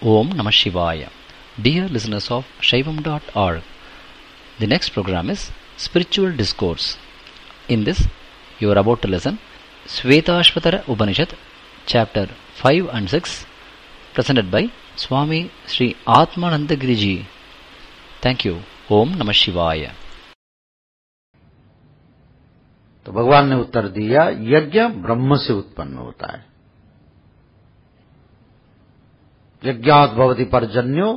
Om Namah Shivaya. Dear listeners of Shaivam.org, the next program is Spiritual Discourse. In this, you are about to listen Shvetashvatara Upanishad, Chapter 5 and 6, presented by Swami Sri Atmanandagiri Ji. Thank you. Om Namah Shivaya. तो भगवान ने उत्तर दिया, यज्ञ ब्रह्म से उत्पन्न होता है। यज्ञात् भवति पर्जन्यो,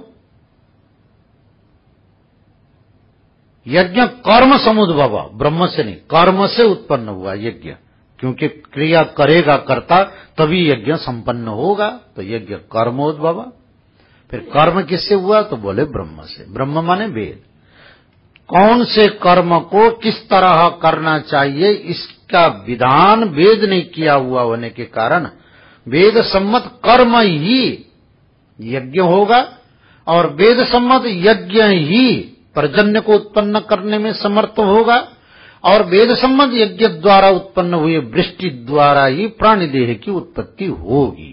यज्ञ कर्म समुद्भव, ब्रह्म से नहीं, कर्म से उत्पन्न हुआ यज्ञ, क्योंकि क्रिया करेगा कर्ता तभी यज्ञ संपन्न होगा। तो यज्ञ कर्मोद्भव। फिर कर्म किससे हुआ? तो बोले ब्रह्म से। ब्रह्म माने वेद। कौन से कर्म को किस तरह करना चाहिए, इसका विधान वेद ने किया हुआ होने के कारण वेद सम्मत कर्म ही यज्ञ होगा, और वेद सम्मत यज्ञ ही पर्जन्य को उत्पन्न करने में समर्थ होगा, और वेद सम्मत यज्ञ द्वारा उत्पन्न हुए वृष्टि द्वारा ही प्राणी देह की उत्पत्ति होगी।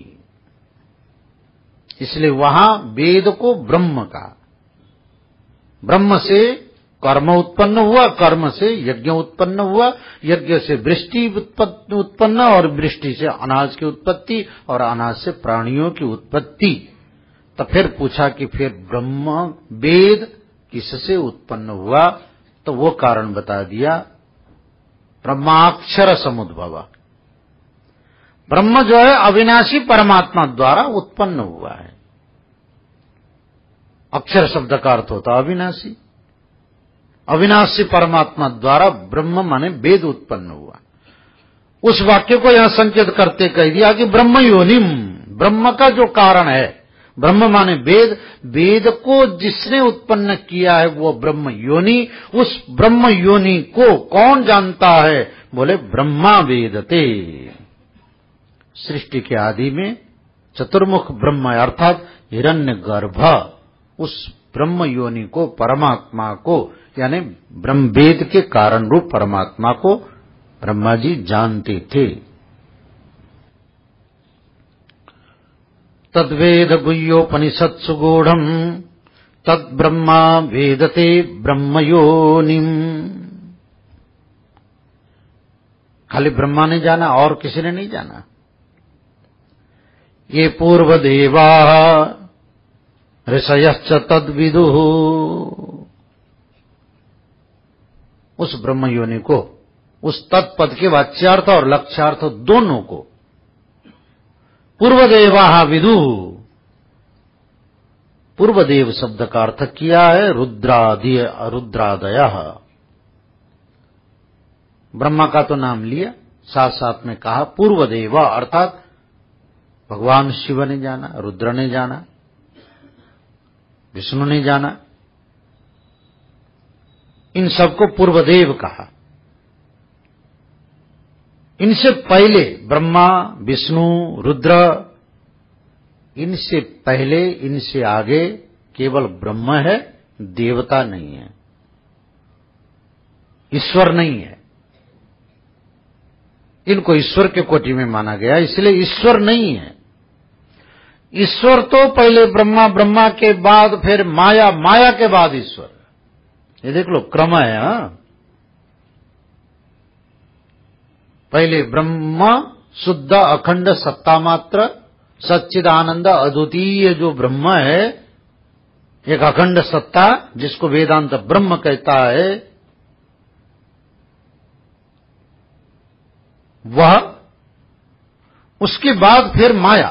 इसलिए वहां वेद को ब्रह्म का, ब्रह्म से कर्म उत्पन्न हुआ, कर्म से यज्ञ उत्पन्न हुआ, यज्ञ से वृष्टि उत्पन्न, और वृष्टि से अनाज की उत्पत्ति, और अनाज से प्राणियों की उत्पत्ति। तो फिर पूछा कि फिर ब्रह्म वेद किससे उत्पन्न हुआ? तो वो कारण बता दिया, ब्रह्माक्षर समुद्भव। ब्रह्म जो है अविनाशी परमात्मा द्वारा उत्पन्न हुआ है। अक्षर शब्द का अर्थ होता अविनाशी। अविनाशी परमात्मा द्वारा ब्रह्म माने वेद उत्पन्न हुआ। उस वाक्य को यहां संकेत करते कह दिया कि ब्रह्म योनिम, ब्रह्म का जो कारण है, ब्रह्म माने वेद, वेद को जिसने उत्पन्न किया है वो ब्रह्म योनि। उस ब्रह्म योनि को कौन जानता है? बोले ब्रह्मा वेदते। सृष्टि के आदि में चतुर्मुख ब्रह्म अर्थात हिरण्यगर्भ, उस ब्रह्म योनि को, परमात्मा को, यानी ब्रह्म वेद के कारण रूप परमात्मा को ब्रह्मा जी जानते थे। तद्वेद गुह्योपनिषत्सु गूढ़म तद ब्रह्मा वेदते ब्रह्मयोनिम। खाली ब्रह्मा ने जाना, और किसी ने नहीं जाना। ये पूर्व देवा ऋषयश्च तद्विदुः, उस ब्रह्म योनि को, उस तत्पद के वाच्यार्थ और लक्ष्यार्थ दोनों को पूर्वदेवा विदु। पूर्वदेव शब्द का अर्थ किया है रुद्रादय। ब्रह्मा का तो नाम लिया, साथ साथ में कहा पूर्वदेवा, अर्थात भगवान शिव ने जाना, रुद्र ने जाना, विष्णु ने जाना, इन सबको पूर्वदेव कहा। इनसे पहले ब्रह्मा, विष्णु, रुद्र, इनसे पहले, इनसे आगे केवल ब्रह्म है, देवता नहीं है, ईश्वर नहीं है। इनको ईश्वर के कोटि में माना गया, इसलिए ईश्वर नहीं है। ईश्वर तो पहले ब्रह्मा, ब्रह्मा के बाद फिर माया, माया के बाद ईश्वर। ये देख लो, क्रम है। पहले ब्रह्म शुद्ध अखंड सत्ता मात्र सच्चिदानंद अद्वितीय जो ब्रह्म है, एक अखंड सत्ता जिसको वेदांत ब्रह्म कहता है, वह, उसके बाद फिर माया।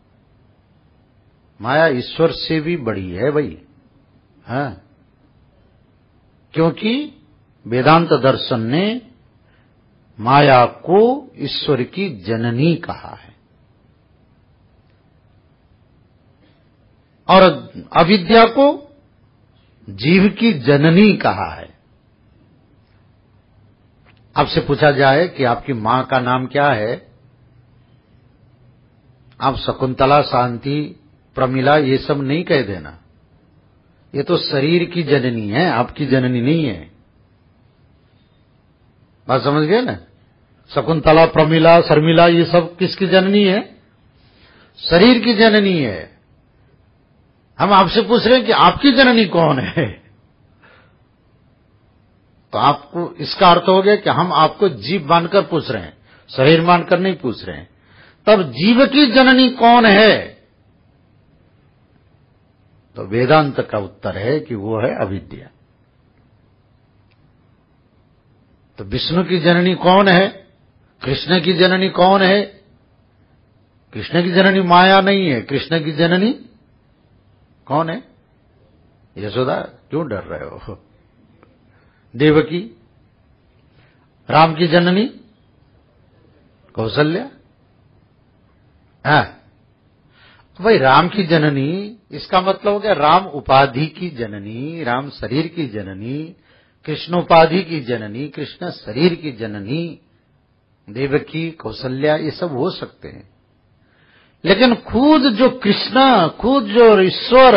माया ईश्वर से भी बड़ी है भाई, है, क्योंकि वेदांत दर्शन ने माया को ईश्वर की जननी कहा है, और अविद्या को जीव की जननी कहा है। आपसे पूछा जाए कि आपकी मां का नाम क्या है, आप शकुंतला, शांति, प्रमिला ये सब नहीं कह देना। ये तो शरीर की जननी है, आपकी जननी नहीं है। बात समझ गए ना? शकुंतला, प्रमिला, शर्मिला ये सब किसकी जननी है? शरीर की जननी है। हम आपसे पूछ रहे हैं कि आपकी जननी कौन है, तो आपको इसका अर्थ हो गया कि हम आपको जीव मानकर पूछ रहे हैं, शरीर मानकर नहीं पूछ रहे हैं। तब जीव की जननी कौन है? तो वेदांत का उत्तर है कि वो है अविद्या। तो विष्णु की जननी कौन है? कृष्ण की जननी कौन है? कृष्ण की जननी माया नहीं है। कृष्ण की जननी कौन है? यशोदा। क्यों डर रहे हो? देवकी। राम की जननी कौशल्या। भाई राम की जननी, इसका मतलब हो गया राम उपाधि की जननी, राम शरीर की जननी, कृष्ण उपाधि की जननी, कृष्ण शरीर की जननी, देवकी, कौशल्या, ये सब हो सकते हैं। लेकिन खुद जो कृष्ण, खुद जो ईश्वर,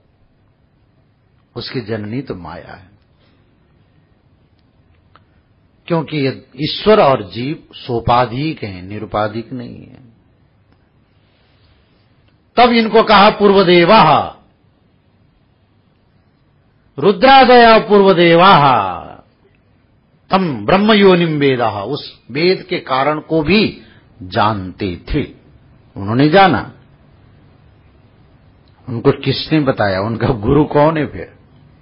उसकी जननी तो माया है। क्योंकि ये ईश्वर और जीव सोपाधिक हैं, निरुपाधिक नहीं है। तब इनको कहा पूर्वदेवा, रुद्रादया पूर्वदेवा तम ब्रह्म योनिम वेदा, उस वेद के कारण को भी जानते थे। उन्होंने जाना। उनको किसने बताया? उनका गुरु कौन है? फिर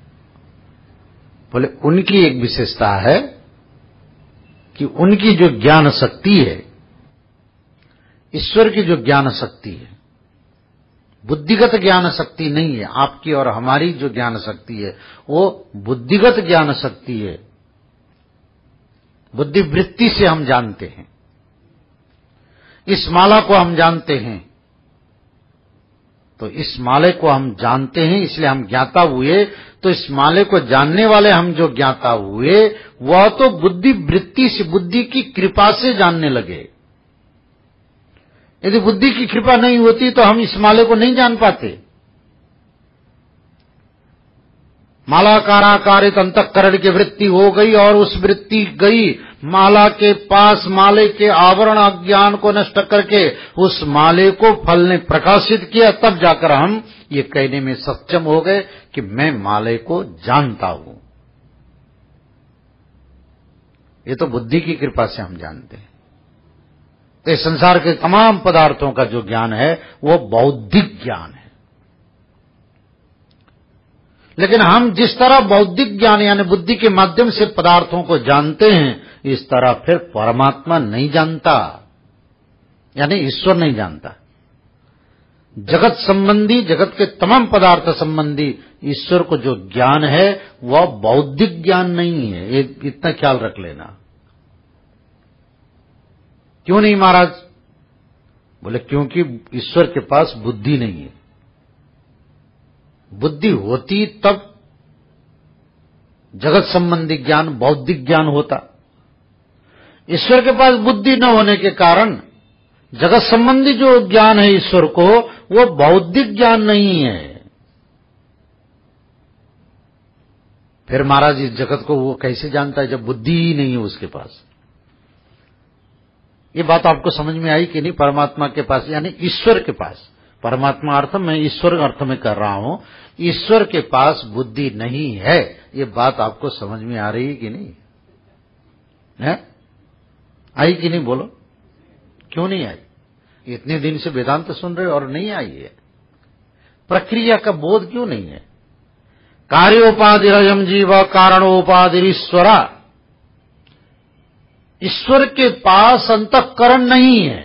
बोले उनकी एक विशेषता है कि उनकी जो ज्ञान शक्ति है, ईश्वर की जो ज्ञान शक्ति है, बुद्धिगत ज्ञान शक्ति नहीं है। आपकी और हमारी जो ज्ञान शक्ति है वो बुद्धिगत ज्ञान शक्ति है। बुद्धिवृत्ति से हम जानते हैं। इस माला को हम जानते हैं, तो इस माले को हम जानते हैं, इसलिए हम ज्ञाता हुए। तो इस माले को जानने वाले हम जो ज्ञाता हुए, वह तो बुद्धिवृत्ति से, बुद्धि की कृपा से जानने लगे। यदि बुद्धि की कृपा नहीं होती तो हम इस माले को नहीं जान पाते। मालाकाराकारित अंतःकरण की वृत्ति हो गई और उस वृत्ति गई माला के पास, माले के आवरण अज्ञान को नष्ट करके उस माले को फल ने प्रकाशित किया। तब जाकर हम ये कहने में सक्षम हो गए कि मैं माले को जानता हूं। ये तो बुद्धि की कृपा से हम जानते हैं। तो इस संसार के तमाम पदार्थों का जो ज्ञान है वो बौद्धिक ज्ञान है। लेकिन हम जिस तरह बौद्धिक ज्ञान यानी बुद्धि के माध्यम से पदार्थों को जानते हैं, इस तरह फिर परमात्मा नहीं जानता, यानी ईश्वर नहीं जानता। जगत संबंधी, जगत के तमाम पदार्थ संबंधी ईश्वर को जो ज्ञान है वह बौद्धिक ज्ञान नहीं है। इतना ख्याल रख लेना। क्यों नहीं महाराज? बोले क्योंकि ईश्वर के पास बुद्धि नहीं है। बुद्धि होती तब जगत संबंधी ज्ञान, बौद्धिक ज्ञान होता। ईश्वर के पास बुद्धि न होने के कारण जगत संबंधी जो ज्ञान है ईश्वर को, वो बौद्धिक ज्ञान नहीं है। फिर महाराज इस जगत को वो कैसे जानता है जब बुद्धि ही नहीं है उसके पास? ये बात आपको समझ में आई कि नहीं? परमात्मा के पास यानी ईश्वर के पास, परमात्मा अर्थ में ईश्वर अर्थ में कर रहा हूं, ईश्वर के पास बुद्धि नहीं है। ये बात आपको समझ में आ रही है कि नहीं है? आई कि नहीं? बोलो क्यों नहीं आई? इतने दिन से वेदांत सुन रहे हो और नहीं आई है। प्रक्रिया का बोध क्यों नहीं है? कार्योपाधिरयम जीव कारणोपाधिरीश्वरा। ईश्वर के पास अंतःकरण नहीं है।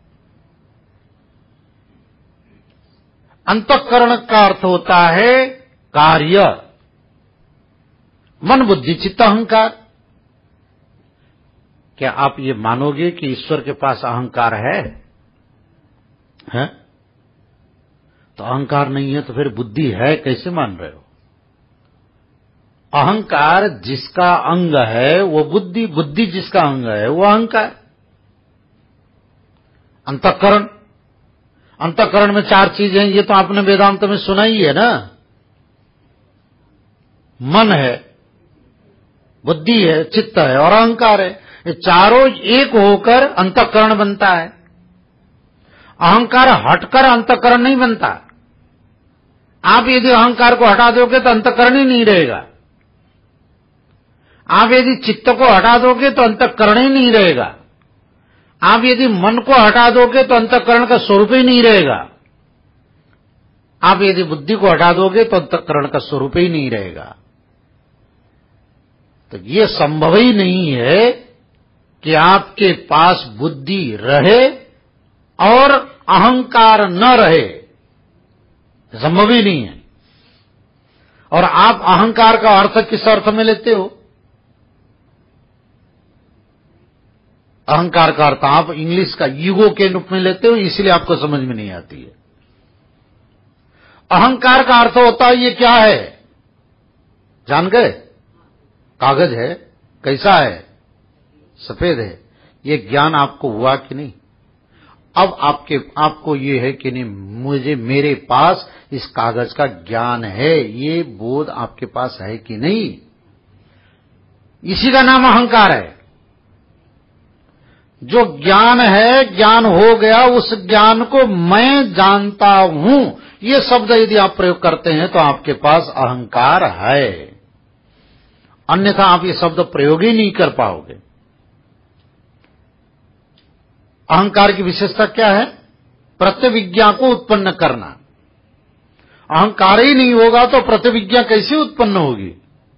अंतःकरण का अर्थ होता है कार्य, मन बुद्धि चित्त अहंकार। क्या आप ये मानोगे कि ईश्वर के पास अहंकार है? तो अहंकार नहीं है तो फिर बुद्धि है कैसे मान रहे हो? अहंकार जिसका अंग है वो बुद्धि, बुद्धि जिसका अंग है वो अहंकार। अंतःकरण, अंतःकरण में चार चीजें हैं, ये तो आपने वेदांत में सुना ही है ना। मन है, बुद्धि है, चित्त है और अहंकार है। ये चारों एक होकर अंतःकरण बनता है। अहंकार हटकर अंतःकरण नहीं बनता। आप यदि अहंकार को हटा दोगे तो अंतःकरण ही नहीं रहेगा। आप यदि चित्त को हटा दोगे तो अंतःकरण ही नहीं रहेगा। आप यदि मन को हटा दोगे तो अंतःकरण का स्वरूप ही नहीं रहेगा। आप यदि बुद्धि को हटा दोगे तो अंतःकरण का स्वरूप ही नहीं रहेगा। तो ये संभव ही नहीं है कि आपके पास बुद्धि रहे और अहंकार न रहे, संभव ही नहीं है। और आप अहंकार का अर्थ किस अर्थ में लेते हो? अहंकार का अर्थ आप इंग्लिश का ईगो के रूप में लेते हो, इसलिए आपको समझ में नहीं आती है। अहंकार का अर्थ होता है ये क्या है, जान गए? कागज है, कैसा है? सफेद है। ये ज्ञान आपको हुआ कि नहीं? अब आपको ये है कि नहीं, मुझे मेरे पास इस कागज का ज्ञान है, ये बोध आपके पास है कि नहीं? इसी का नाम अहंकार है। जो ज्ञान है, ज्ञान हो गया, उस ज्ञान को मैं जानता हूं, ये शब्द यदि आप प्रयोग करते हैं तो आपके पास अहंकार है। अन्यथा आप ये शब्द प्रयोग ही नहीं कर पाओगे। अहंकार की विशेषता क्या है? प्रतिविज्ञा को उत्पन्न करना। अहंकार ही नहीं होगा तो प्रतिविज्ञा कैसे उत्पन्न होगी?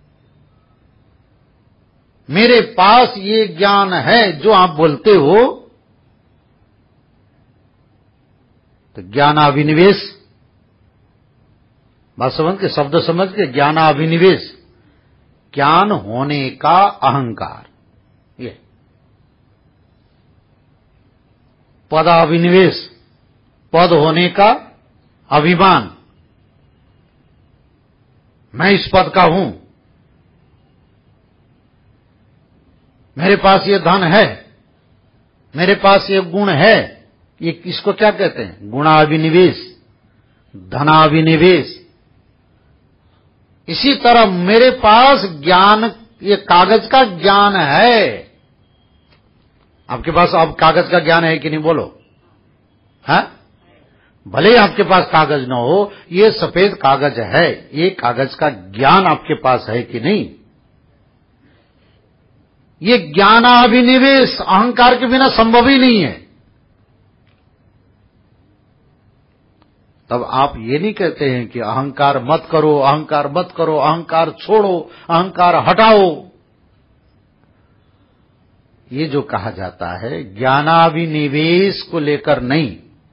मेरे पास ये ज्ञान है जो आप बोलते हो, तो ज्ञानाभिनिवेश, बात समझ के, शब्द समझ के, ज्ञानाभिनिवेश, ज्ञान होने का अहंकार। ये पदाभिनिवेश, पद होने का अभिमान, मैं इस पद का हूं, मेरे पास ये धन है, मेरे पास ये गुण है, ये इसको क्या कहते हैं? गुणाभिनिवेश, धनाभिनिवेश। इसी तरह मेरे पास ज्ञान, ये कागज का ज्ञान है। आपके पास अब कागज का ज्ञान है कि नहीं, बोलो? है? भले ही आपके पास कागज न हो, ये सफेद कागज है, ये कागज का ज्ञान आपके पास है कि नहीं? ये ज्ञानाभिनिवेश अहंकार के बिना संभव ही नहीं है। तब आप ये नहीं कहते हैं कि अहंकार मत करो, अहंकार मत करो, अहंकार छोड़ो, अहंकार हटाओ। ये जो कहा जाता है ज्ञानाभिनिवेश को लेकर नहीं,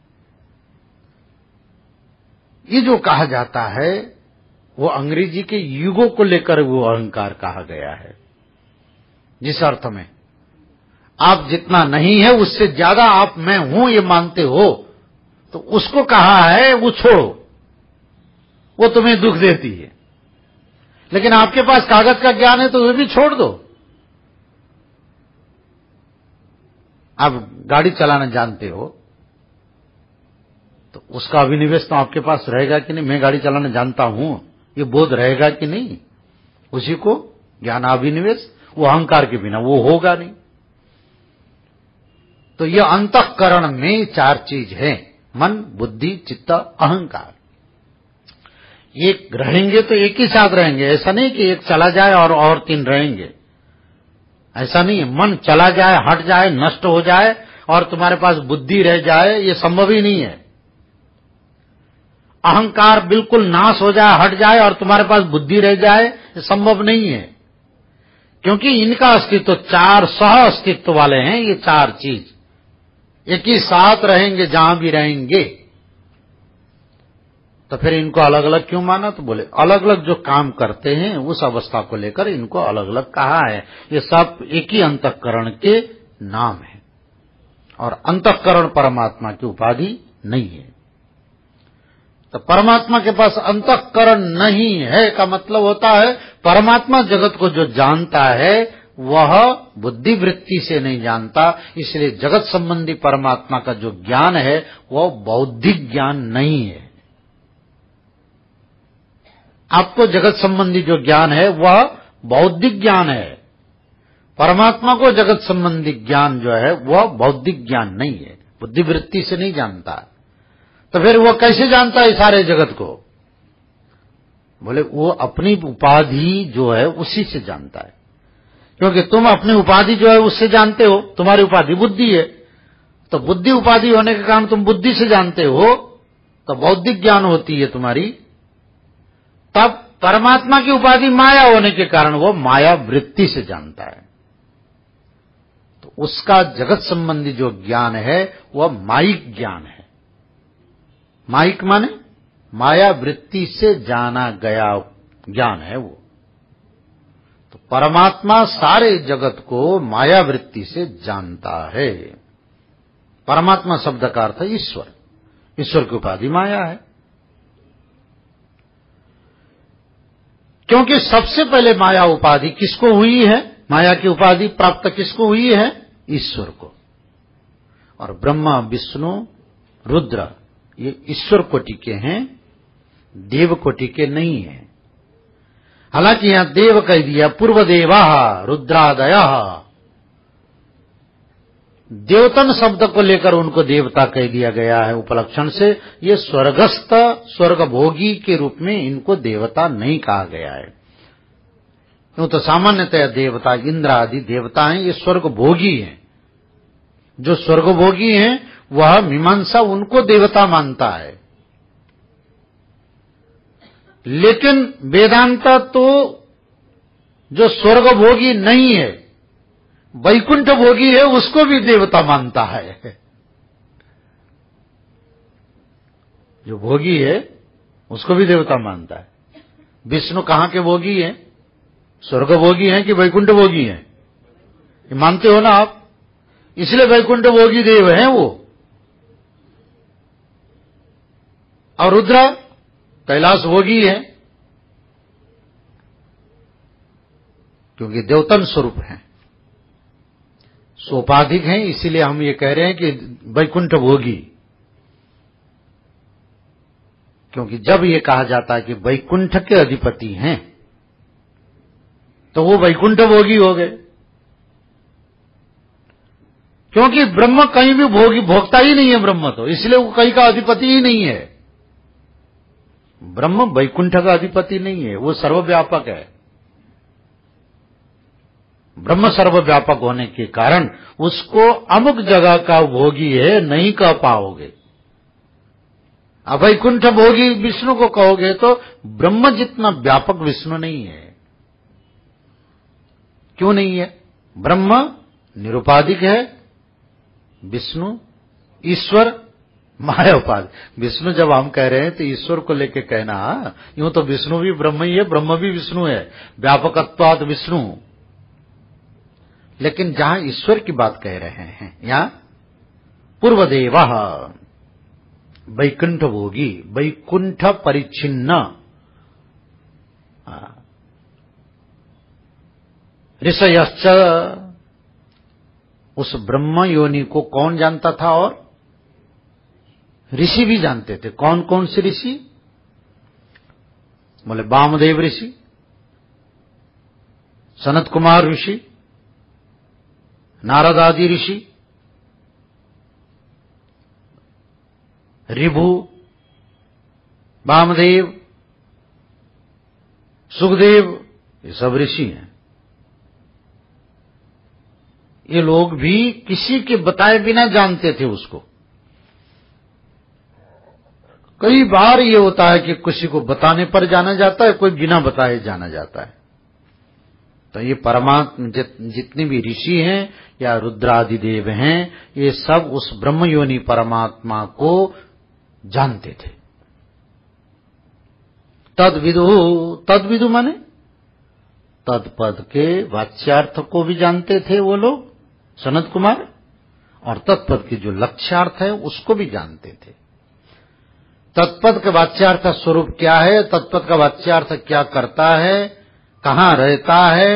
ये जो कहा जाता है वो अंग्रेजी के युगों को लेकर वो अहंकार कहा गया है। जिस अर्थ में आप जितना नहीं है उससे ज्यादा आप मैं हूं ये मानते हो, तो उसको कहा है वो छोड़ो, वो तुम्हें दुख देती है। लेकिन आपके पास कागज का ज्ञान है तो वो भी छोड़ दो। आप गाड़ी चलाना जानते हो तो उसका अभिनिवेश तो आपके पास रहेगा कि नहीं? मैं गाड़ी चलाना जानता हूं, ये बोध रहेगा कि नहीं? उसी को ज्ञानाभिनिवेश, वो अहंकार के बिना वो होगा नहीं। तो ये अंतःकरण में चार चीज है, मन, बुद्धि, चित्त, अहंकार। एक रहेंगे तो एक ही साथ रहेंगे, ऐसा नहीं कि एक चला जाए और तीन रहेंगे, ऐसा नहीं है। मन चला जाए, हट जाए, नष्ट हो जाए और तुम्हारे पास बुद्धि रह जाए, ये संभव ही नहीं है। अहंकार बिल्कुल नाश हो जाए, हट जाए और तुम्हारे पास बुद्धि रह जाए, ये संभव नहीं है। क्योंकि इनका अस्तित्व चार सह अस्तित्व वाले हैं। ये चार चीज एक ही साथ रहेंगे जहां भी रहेंगे। तो फिर इनको अलग अलग क्यों माना? तो बोले अलग अलग जो काम करते हैं उस अवस्था को लेकर इनको अलग अलग कहा है। ये सब एक ही अंतःकरण के नाम है और अंतःकरण परमात्मा की उपाधि नहीं है। तो परमात्मा के पास अंतःकरण नहीं है का मतलब होता है परमात्मा जगत को जो जानता है वह बुद्धि वृत्ति से नहीं जानता। इसलिए जगत संबंधी परमात्मा का जो ज्ञान है वह बौद्धिक ज्ञान नहीं है। आपको जगत संबंधी जो ज्ञान है वह बौद्धिक ज्ञान है। परमात्मा को जगत संबंधी ज्ञान जो है वह बौद्धिक ज्ञान नहीं है, बुद्धि वृत्ति से नहीं जानता। तो फिर वो कैसे जानता है सारे जगत को? बोले वो अपनी उपाधि जो है उसी से जानता है, क्योंकि तुम अपनी उपाधि जो है उससे जानते हो, तुम्हारी उपाधि बुद्धि है, तो बुद्धि उपाधि होने के कारण तुम बुद्धि से जानते हो, तो बौद्धिक ज्ञान होती है तुम्हारी। तब परमात्मा की उपाधि माया होने के कारण वो माया वृत्ति से जानता है, तो उसका जगत संबंधी जो ज्ञान है वह मायिक ज्ञान है। मायिक माने माया वृत्ति से जाना गया ज्ञान है वो। तो परमात्मा सारे जगत को माया वृत्ति से जानता है। परमात्मा शब्द का अर्थ है ईश्वर, ईश्वर की उपाधि माया है, क्योंकि सबसे पहले माया उपाधि किसको हुई है, माया की उपाधि प्राप्त किसको हुई है, ईश्वर को। और ब्रह्मा विष्णु रुद्र ये ईश्वर कोटि के हैं, देव कोटि के नहीं है। हालांकि यहां देव कह दिया, पूर्व देवा रुद्रादय, देवतन शब्द को लेकर उनको देवता कह दिया गया है उपलक्षण से। ये स्वर्गस्थ स्वर्गभोगी के रूप में इनको देवता नहीं कहा गया है। यूं तो सामान्यतः देवता इंद्र आदि देवता हैं, ये स्वर्गभोगी हैं। जो स्वर्गभोगी हैं वह मीमांसा उनको देवता मानता है, लेकिन वेदांत तो जो स्वर्गभोगी नहीं है, वैकुंठ भोगी है, उसको भी देवता मानता है। जो भोगी है उसको भी देवता मानता है। विष्णु कहां के भोगी हैं, स्वर्ग भोगी हैं कि वैकुंठ भोगी हैं, ये मानते हो ना आप, इसलिए वैकुंठ भोगी देव हैं वो। और रुद्र कैलाश भोगी है, क्योंकि देवतन स्वरूप हैं, सोपाधिक हैं, इसीलिए हम ये कह रहे हैं कि वैकुंठ भोगी। क्योंकि जब ये कहा जाता है कि वैकुंठ के अधिपति हैं तो वो वैकुंठ भोगी हो गए, क्योंकि ब्रह्म कहीं भी भोगता ही नहीं है ब्रह्म, तो इसलिए वो कहीं का अधिपति ही नहीं है। ब्रह्म वैकुंठ का अधिपति नहीं है, वो सर्वव्यापक है। ब्रह्म सर्वव्यापक होने के कारण उसको अमुक जगह का भोगी है नहीं कह पाओगे। अब वैकुंठ भोगी विष्णु को कहोगे तो ब्रह्म जितना व्यापक विष्णु नहीं है। क्यों नहीं है? ब्रह्म निरुपाधिक है, विष्णु ईश्वर माया उपाधि। विष्णु जब हम कह रहे हैं तो ईश्वर को लेके कहना, यूं तो विष्णु भी ब्रह्म ही है, ब्रह्म भी विष्णु है, व्यापकत्वात् विष्णु। लेकिन जहां ईश्वर की बात कह रहे हैं, यहां पूर्वदेव वैकुंठ भोगी, वैकुंठ परिच्छिन्न ऋषयश्च, उस ब्रह्म योनि को कौन जानता था? और ऋषि भी जानते थे। कौन कौन से ऋषि? बोले वामदेव ऋषि, सनत कुमार ऋषि, नारद आदि ऋषि, ऋभु, वामदेव, सुखदेव, ये सब ऋषि हैं। ये लोग भी किसी के बताए बिना जानते थे उसको। कई बार ये होता है कि किसी को बताने पर जाना जाता है, कोई बिना बताए जाना जाता है। तो ये परमात्मा जितने भी ऋषि हैं या रुद्रादिदेव हैं, ये सब उस ब्रह्म योनि परमात्मा को जानते थे। तद्विदु माने तत्पद के वाच्यार्थ को भी जानते थे वो लोग, सनत कुमार, और तत्पद के जो लक्ष्यार्थ है उसको भी जानते थे। तत्पद का वाच्यार्थ स्वरूप क्या है, तत्पद का वाच्यार्थ क्या करता है, कहां रहता है,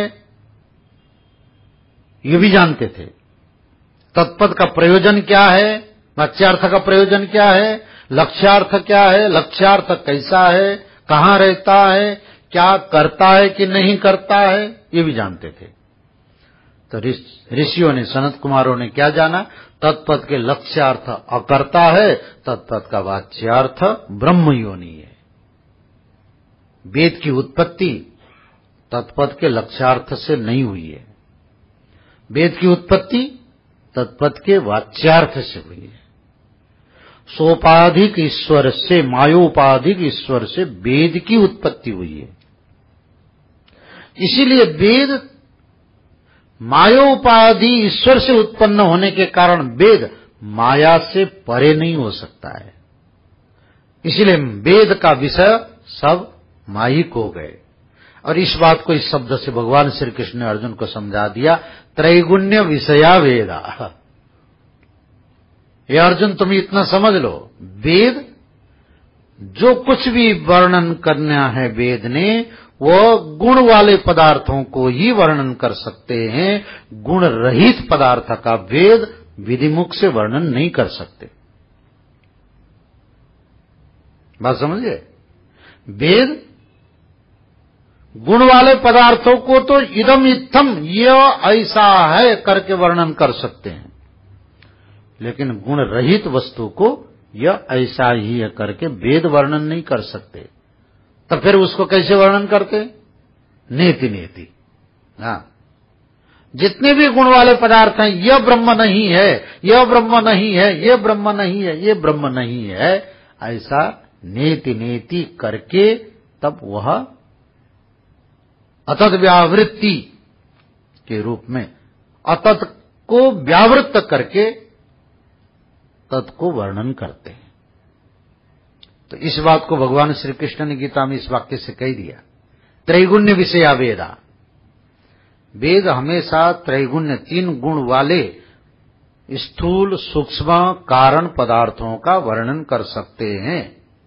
ये भी जानते थे। तत्पद का प्रयोजन क्या है, वाच्यार्थ का प्रयोजन क्या है, लक्ष्यार्थ क्या है, लक्ष्यार्थ कैसा है, कहां रहता है, क्या करता है कि नहीं करता है, ये भी जानते थे। तो ऋषियों ने, सनत कुमारों ने क्या जाना? तत्पद के लक्ष्यार्थ अकर्ता है, तत्पद का वाच्यार्थ ब्रह्म योनि है। वेद की उत्पत्ति तत्पद के लक्ष्यार्थ से नहीं हुई है। वेद की उत्पत्ति तत्पद के वाच्यार्थ से हुई है। सोपाधिक ईश्वर से, मायोपाधिक ईश्वर से वेद की उत्पत्ति हुई है। इसीलिए वेद मायोपाधि ईश्वर से उत्पन्न होने के कारण वेद माया से परे नहीं हो सकता है। इसीलिए वेद का विषय सब मायिक हो गए। और इस बात को इस शब्द से भगवान श्री कृष्ण ने अर्जुन को समझा दिया, त्रैगुण्य विषया वेदा। ये अर्जुन तुम इतना समझ लो, वेद जो कुछ भी वर्णन करना है वेद ने, वो गुण वाले पदार्थों को ही वर्णन कर सकते हैं। गुण रहित पदार्थ का वेद विधिमुख से वर्णन नहीं कर सकते। बात समझिए, वेद गुण वाले पदार्थों को तो इदम इत्थम, यह ऐसा है करके वर्णन कर सकते हैं, लेकिन गुण रहित वस्तु को यह ऐसा ही है करके वेद वर्णन नहीं कर सकते। तो फिर उसको कैसे वर्णन करते? नेति नेति। हाँ, जितने भी गुण वाले पदार्थ हैं, यह ब्रह्म नहीं है, यह ब्रह्म नहीं है, यह ब्रह्म नहीं है, यह ब्रह्म नहीं है, ऐसा नेति नेति करके तब वह अतत व्यावृत्ति के रूप में अतत को व्यावृत्त करके तत् को वर्णन करते हैं। तो इस बात को भगवान श्री कृष्ण ने गीता में इस वाक्य से कह दिया, त्रैगुण्य विषया वेदा। वेद हमेशा त्रैगुण्य, तीन गुण वाले स्थूल सूक्ष्म कारण पदार्थों का वर्णन कर सकते हैं,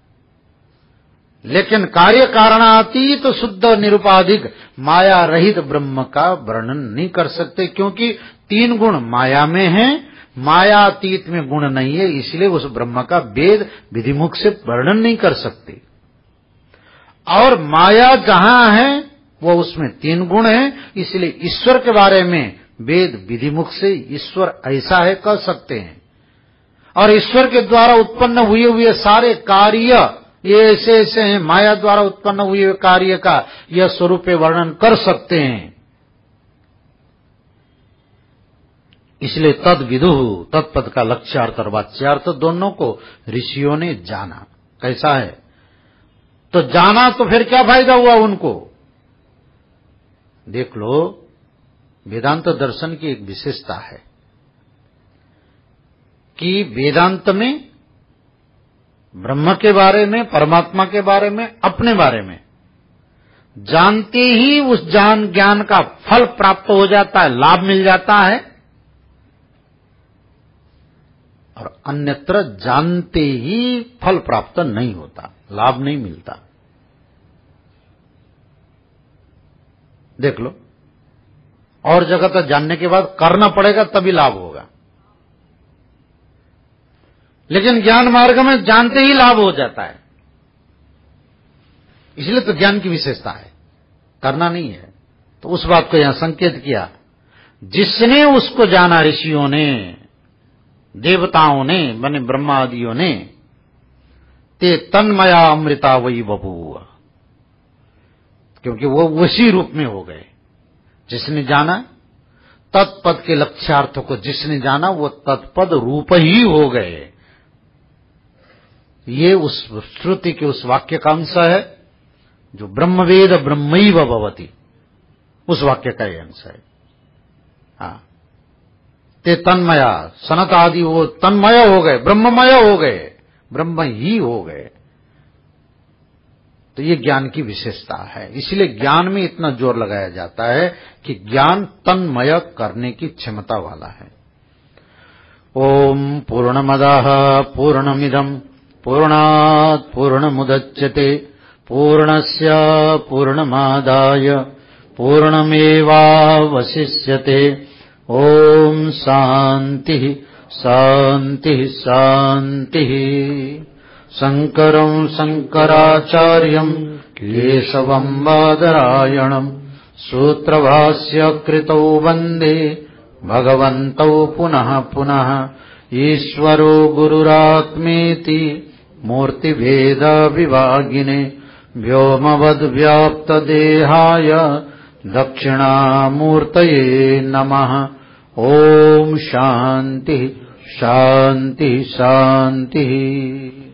लेकिन कार्य कारणातीत शुद्ध निरुपाधिक माया रहित ब्रह्म का वर्णन नहीं कर सकते, क्योंकि तीन गुण माया में हैं, मायातीत में गुण नहीं है। इसलिए उस ब्रह्म का वेद विधिमुख से वर्णन नहीं कर सकते। और माया जहां है वो उसमें तीन गुण हैं, इसलिए ईश्वर के बारे में वेद विधिमुख से ईश्वर ऐसा है कह सकते हैं। और ईश्वर के द्वारा उत्पन्न हुए हुए सारे कार्य ये ऐसे ऐसे हैं, माया द्वारा उत्पन्न हुए हुए कार्य का यह स्वरूप वर्णन कर सकते हैं। इसलिए तद विदुः, तत्पद का लक्ष्यार्थ और वाच्यार्थ दोनों को ऋषियों ने जाना। कैसा है? तो जाना तो फिर क्या फायदा हुआ उनको? देख लो, वेदांत दर्शन की एक विशेषता है कि वेदांत में ब्रह्म के बारे में, परमात्मा के बारे में, अपने बारे में जानते ही उस ज्ञान का फल प्राप्त हो जाता है, लाभ मिल जाता है। और अन्यत्र जानते ही फल प्राप्त नहीं होता, लाभ नहीं मिलता। देख लो, और जगह तो जानने के बाद करना पड़ेगा तभी लाभ होगा, लेकिन ज्ञान मार्ग में जानते ही लाभ हो जाता है। इसलिए तो ज्ञान की विशेषता है, करना नहीं है। तो उस बात को यहां संकेत किया, जिसने उसको जाना, ऋषियों ने, देवताओं ने, माने ब्रह्मादियों ने, ते तन्मया अमृता वही बभूव, क्योंकि वो उसी रूप में हो गए। जिसने जाना तत्पद के लक्ष्यार्थ को, जिसने जाना वो तत्पद रूप ही हो गए। ये उस श्रुति के उस वाक्य का अंश है जो ब्रह्मवेद ब्रह्मैव भवति, उस वाक्य का ये अंश है। हाँ, ते तन्मया, सनत आदि वो तन्मय हो गए, ब्रह्ममय हो गए, ब्रह्म ही हो गए। तो ये ज्ञान की विशेषता है। इसलिए ज्ञान में इतना जोर लगाया जाता है कि ज्ञान तन्मय करने की क्षमता वाला है। ओम पूर्णमदः पूर्णमिदं पूर्णात् पूर्णमुदच्यते पूर्णस्य पूर्णमादाय पूर्णमेवावशिष्यते। ओम शांति शांति शांति। शंकरं शंकराचार्यं केशवं बादरायणं सूत्रभाष्य कृतौ वन्दे भगवन्तौ पुनः पुनः। ईश्वरो गुरुरात्मेति मूर्तिभेद विभागिने व्योमवद्व्याप्तदेहाय दक्षिणामूर्तये नमः। ओम शांति शांति शांति।